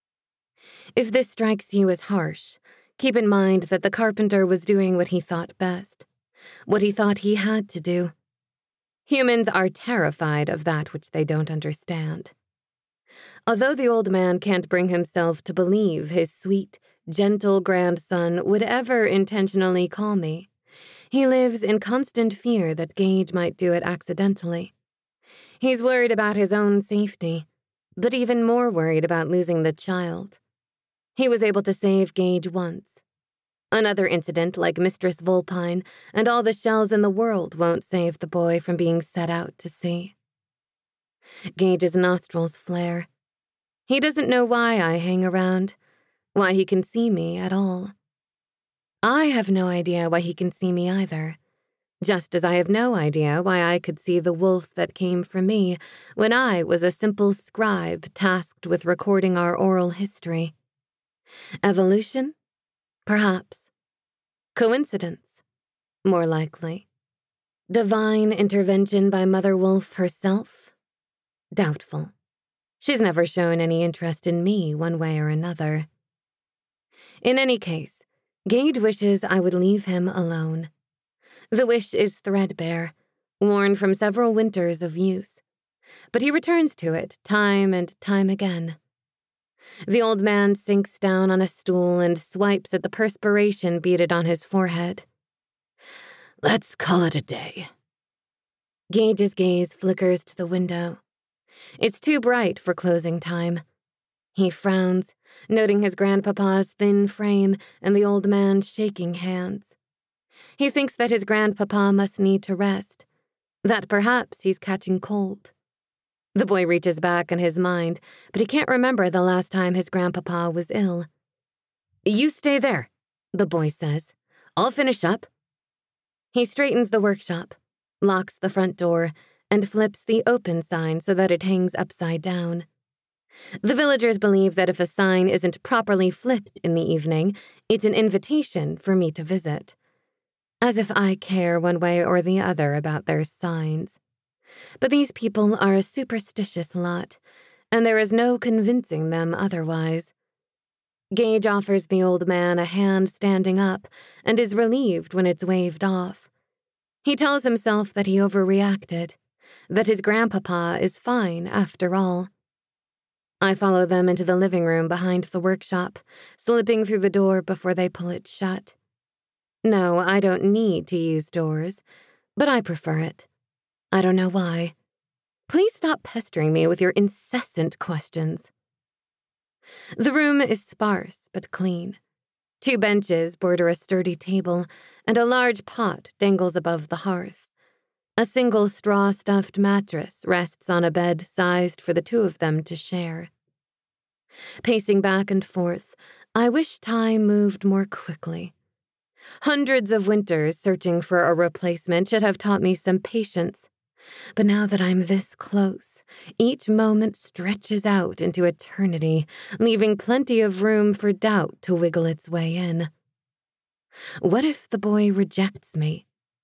If this strikes you as harsh, keep in mind that the carpenter was doing what he thought best, what he thought he had to do. Humans are terrified of that which they don't understand. Although the old man can't bring himself to believe his sweet, gentle grandson would ever intentionally call me, he lives in constant fear that Gage might do it accidentally. He's worried about his own safety, but even more worried about losing the child. He was able to save Gage once. Another incident like Mistress Vulpine and all the shells in the world won't save the boy from being set out to sea. Gage's nostrils flare. He doesn't know why I hang around, why he can see me at all. I have no idea why he can see me either, just as I have no idea why I could see the wolf that came for me when I was a simple scribe tasked with recording our oral history. Evolution? Perhaps. Coincidence? More likely. Divine intervention by Mother Wolf herself? Doubtful. She's never shown any interest in me one way or another. In any case, Gage wishes I would leave him alone. The wish is threadbare, worn from several winters of use, but he returns to it time and time again. The old man sinks down on a stool and swipes at the perspiration beaded on his forehead. Let's call it a day. Gage's gaze flickers to the window. It's too bright for closing time. He frowns, noting his grandpapa's thin frame and the old man's shaking hands. He thinks that his grandpapa must need to rest, that perhaps he's catching cold. The boy reaches back in his mind, but he can't remember the last time his grandpapa was ill. You stay there, the boy says. I'll finish up. He straightens the workshop, locks the front door, and flips the open sign so that it hangs upside down. The villagers believe that if a sign isn't properly flipped in the evening, it's an invitation for me to visit. As if I care one way or the other about their signs. But these people are a superstitious lot, and there is no convincing them otherwise. Gage offers the old man a hand standing up and is relieved when it's waved off. He tells himself that he overreacted, that his grandpapa is fine after all. I follow them into the living room behind the workshop, slipping through the door before they pull it shut. No, I don't need to use doors, but I prefer it. I don't know why. Please stop pestering me with your incessant questions. The room is sparse but clean. Two benches border a sturdy table, and a large pot dangles above the hearth. A single straw-stuffed mattress rests on a bed sized for the two of them to share. Pacing back and forth, I wish time moved more quickly. Hundreds of winters searching for a replacement should have taught me some patience. But now that I'm this close, each moment stretches out into eternity, leaving plenty of room for doubt to wiggle its way in. What if the boy rejects me?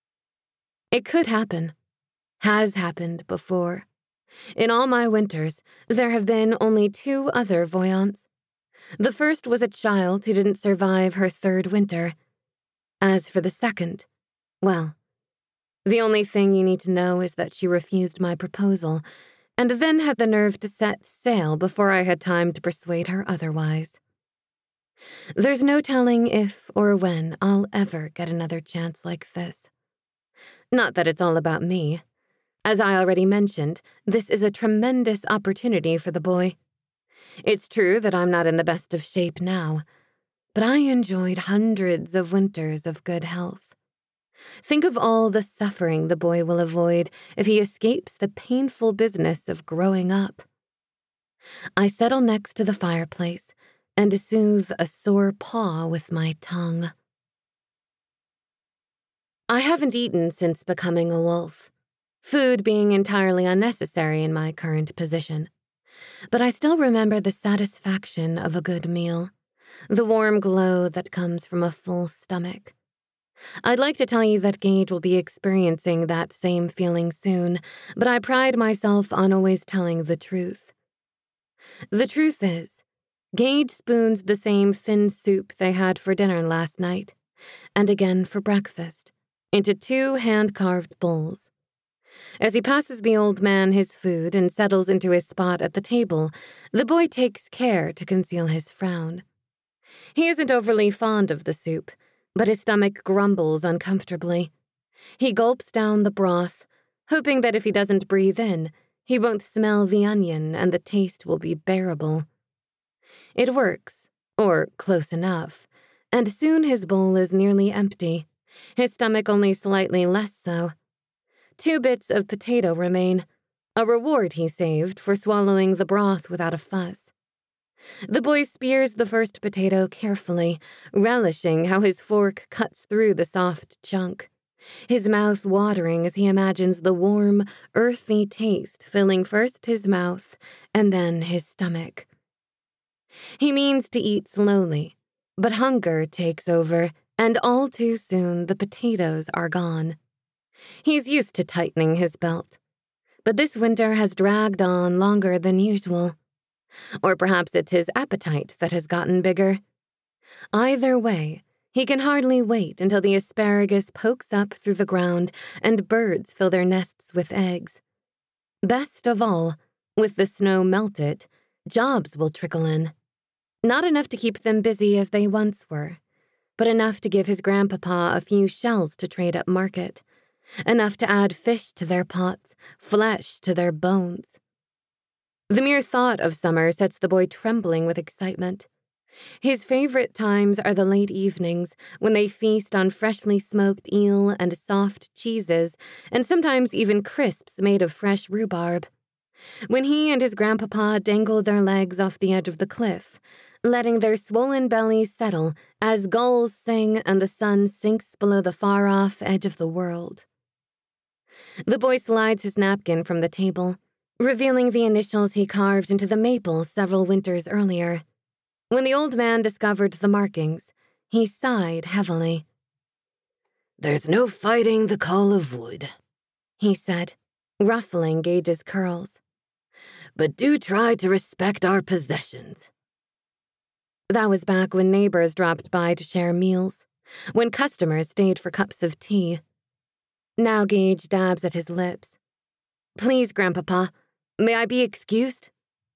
It could happen. Has happened before. In all my winters, there have been only two other voyants. The first was a child who didn't survive her third winter. As for the second, well, the only thing you need to know is that she refused my proposal, and then had the nerve to set sail before I had time to persuade her otherwise. There's no telling if or when I'll ever get another chance like this. Not that it's all about me. As I already mentioned, this is a tremendous opportunity for the boy. It's true that I'm not in the best of shape now, but I enjoyed hundreds of winters of good health. Think of all the suffering the boy will avoid if he escapes the painful business of growing up. I settle next to the fireplace and soothe a sore paw with my tongue. I haven't eaten since becoming a wolf, food being entirely unnecessary in my current position. But I still remember the satisfaction of a good meal, the warm glow that comes from a full stomach. I'd like to tell you that Gage will be experiencing that same feeling soon, but I pride myself on always telling the truth. The truth is, Gage spoons the same thin soup they had for dinner last night, and again for breakfast, into two hand-carved bowls. As he passes the old man his food and settles into his spot at the table, the boy takes care to conceal his frown. He isn't overly fond of the soup, but his stomach grumbles uncomfortably. He gulps down the broth, hoping that if he doesn't breathe in, he won't smell the onion and the taste will be bearable. It works, or close enough, and soon his bowl is nearly empty, his stomach only slightly less so. Two bits of potato remain, a reward he saved for swallowing the broth without a fuss. The boy spears the first potato carefully, relishing how his fork cuts through the soft chunk, his mouth watering as he imagines the warm, earthy taste filling first his mouth and then his stomach. He means to eat slowly, but hunger takes over, and all too soon the potatoes are gone. He's used to tightening his belt, but this winter has dragged on longer than usual. Or perhaps it's his appetite that has gotten bigger. Either way, he can hardly wait until the asparagus pokes up through the ground and birds fill their nests with eggs. Best of all, with the snow melted, jobs will trickle in. Not enough to keep them busy as they once were, but enough to give his grandpapa a few shells to trade at market, enough to add fish to their pots, flesh to their bones. The mere thought of summer sets the boy trembling with excitement. His favorite times are the late evenings when they feast on freshly smoked eel and soft cheeses, and sometimes even crisps made of fresh rhubarb. When he and his grandpapa dangle their legs off the edge of the cliff, letting their swollen bellies settle as gulls sing and the sun sinks below the far-off edge of the world. The boy slides his napkin from the table, revealing the initials he carved into the maple several winters earlier. When the old man discovered the markings, he sighed heavily. "There's no fighting the call of wood," he said, ruffling Gage's curls. "But do try to respect our possessions." That was back when neighbors dropped by to share meals, when customers stayed for cups of tea. Now Gage dabs at his lips. "Please, Grandpapa, may I be excused?"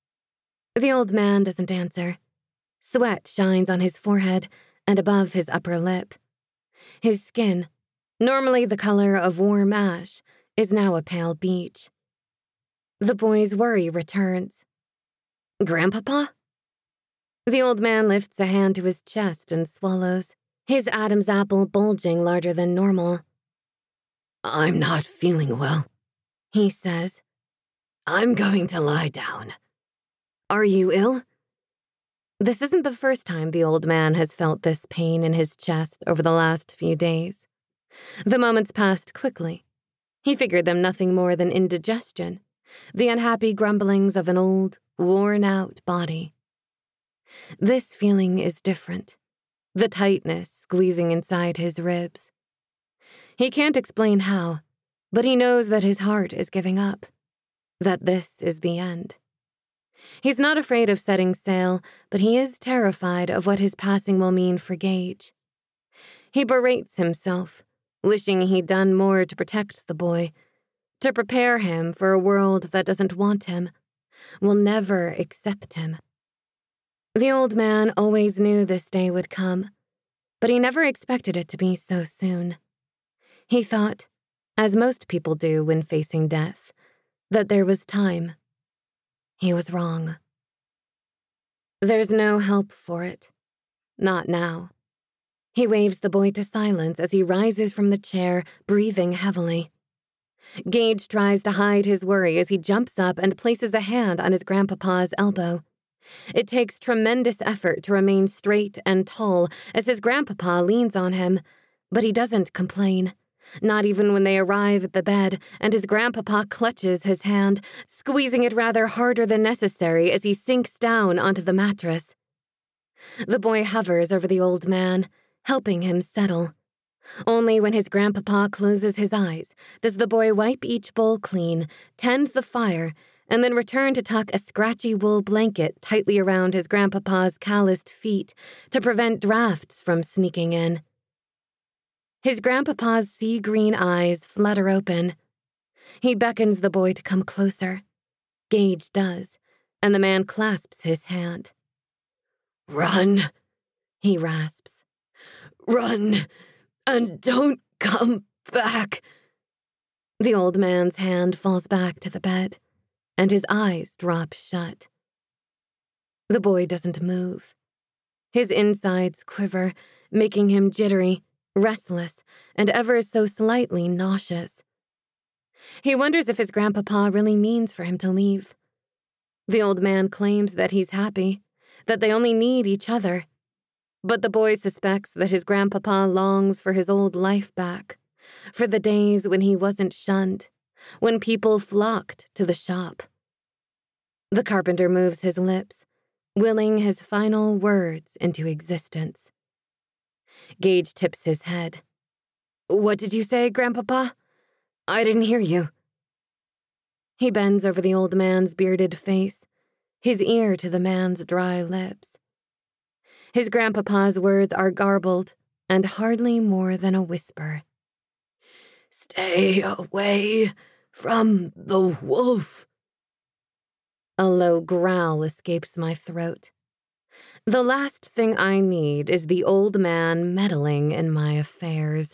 The old man doesn't answer. Sweat shines on his forehead and above his upper lip. His skin, normally the color of warm ash, is now a pale beige. The boy's worry returns. "Grandpapa?" The old man lifts a hand to his chest and swallows, his Adam's apple bulging larger than normal. "I'm not feeling well," he says. "I'm going to lie down." "Are you ill?" This isn't the first time the old man has felt this pain in his chest over the last few days. The moments passed quickly. He figured them nothing more than indigestion, the unhappy grumblings of an old, worn-out body. This feeling is different, the tightness squeezing inside his ribs. He can't explain how, but he knows that his heart is giving up, that this is the end. He's not afraid of setting sail, but he is terrified of what his passing will mean for Gage. He berates himself, wishing he'd done more to protect the boy, to prepare him for a world that doesn't want him, will never accept him. The old man always knew this day would come, but he never expected it to be so soon. He thought, as most people do when facing death, that there was time. He was wrong. There's no help for it. Not now. He waves the boy to silence as he rises from the chair, breathing heavily. Gage tries to hide his worry as he jumps up and places a hand on his grandpapa's elbow. It takes tremendous effort to remain straight and tall as his grandpapa leans on him, but he doesn't complain, not even when they arrive at the bed and his grandpapa clutches his hand, squeezing it rather harder than necessary as he sinks down onto the mattress. The boy hovers over the old man, helping him settle. Only when his grandpapa closes his eyes does the boy wipe each bowl clean, tend the fire, and then return to tuck a scratchy wool blanket tightly around his grandpapa's calloused feet to prevent drafts from sneaking in. His grandpapa's sea-green eyes flutter open. He beckons the boy to come closer. Gage does, and the man clasps his hand. "Run," he rasps. "Run, and don't come back." The old man's hand falls back to the bed, and his eyes drop shut. The boy doesn't move. His insides quiver, making him jittery, restless, and ever so slightly nauseous. He wonders if his grandpapa really means for him to leave. The old man claims that he's happy, that they only need each other. But the boy suspects that his grandpapa longs for his old life back, for the days when he wasn't shunned, when people flocked to the shop. The carpenter moves his lips, willing his final words into existence. Gage tips his head. "What did you say, Grandpapa? I didn't hear you." He bends over the old man's bearded face, his ear to the man's dry lips. His grandpapa's words are garbled and hardly more than a whisper. "Stay away from the wolf." A low growl escapes my throat. The last thing I need is the old man meddling in my affairs.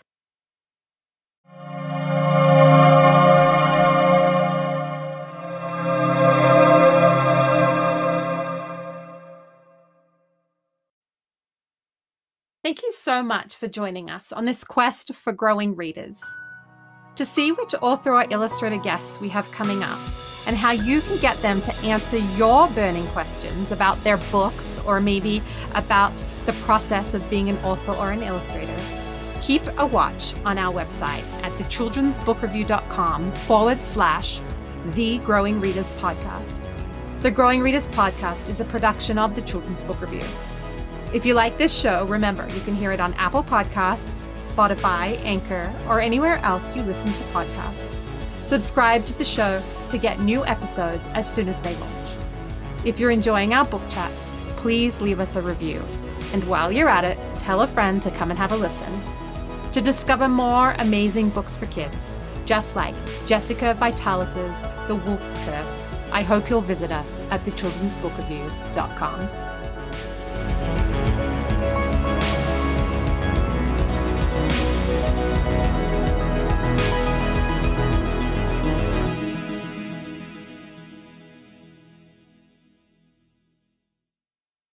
Thank you so much for joining us on this quest for growing readers. To see which author or illustrator guests we have coming up and how you can get them to answer your burning questions about their books or maybe about the process of being an author or an illustrator, keep a watch on our website at thechildrensbookreview.com forward slash The Growing Readers Podcast. The Growing Readers Podcast is a production of the Children's Book Review. If you like this show, remember, you can hear it on Apple Podcasts, Spotify, Anchor, or anywhere else you listen to podcasts. Subscribe to the show to get new episodes as soon as they launch. If you're enjoying our book chats, please leave us a review. And while you're at it, tell a friend to come and have a listen. To discover more amazing books for kids, just like Jessica Vitalis's The Wolf's Curse, I hope you'll visit us at the childrens book review dot com.